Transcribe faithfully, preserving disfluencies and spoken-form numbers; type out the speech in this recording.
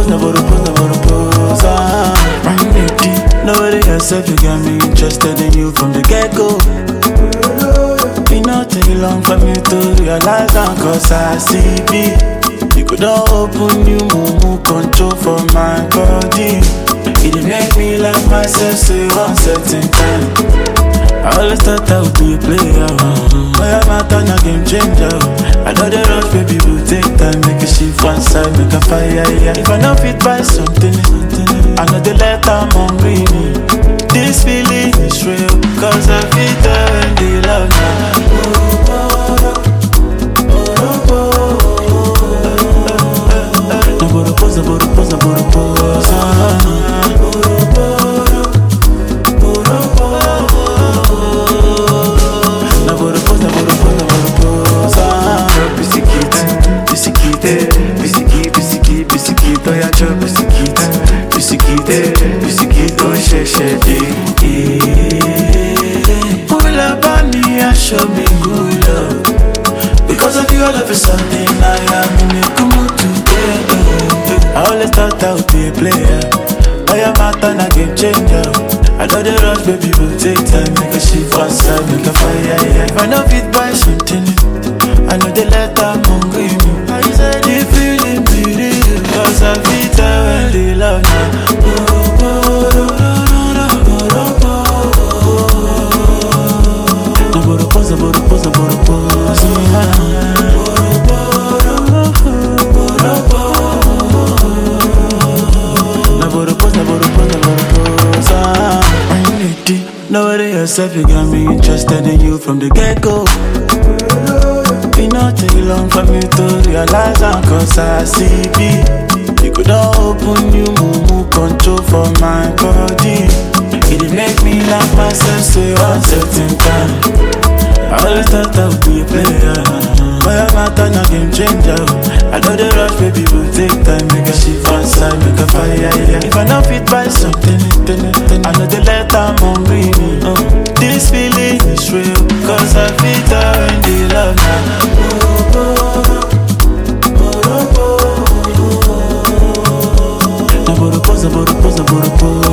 pose, no boro pose, no boro pose. I'm ready. Nobody else if you got me interested in you from the get-go. It not take long for me to realize that cause I see me. You could not open you, move control for my body. It didn't make me like myself, say one certain time. I always thought I would be a player. But I'm out on a game changer. I know the rush, baby, will take time. Make a shift one side, make a fire, yeah. If I don't fit by something, I know the letter I'm hungry. This feeling is real, cause I feel there when they love now. No boro pose, no boro pose, no boro pose. No boro pose, no boro pose, no boro pose. Bisikit, bisikit, bisikit, bisikit, bisikit, oya cho bisikit, bisikit, bisikit, oh she she eh. Pull up on me and show me good love. Because of you, all of a sudden I am in a good mood today. I always thought I would be a player. I am out on a game changer. I know the rush, baby, will take time. Make a shift one side, make a fire, yeah. If I know fit by something, I know the letter I'm hungry. I said the feeling be real, cause I feel there when they love now. No boro pose, no boro pose, no boro pose. No boro pose, no boro pose, no boro pose. I'm ready. Nobody else if you got me interested in you from the get-go. It not take long for me to realize that cause I see me. You could not open you, move control for my body. It did make me like myself, say one certain time. I always thought I would be a player. But I'm out on a game changer. I know the rush, baby, will take time. Make a shift one side, make a fire, yeah. If I not fit by something, I know the letter I'm hungry. uh, This feeling is real, cause I feel there when they love now. No boro pose, no boro pose, no boro pose.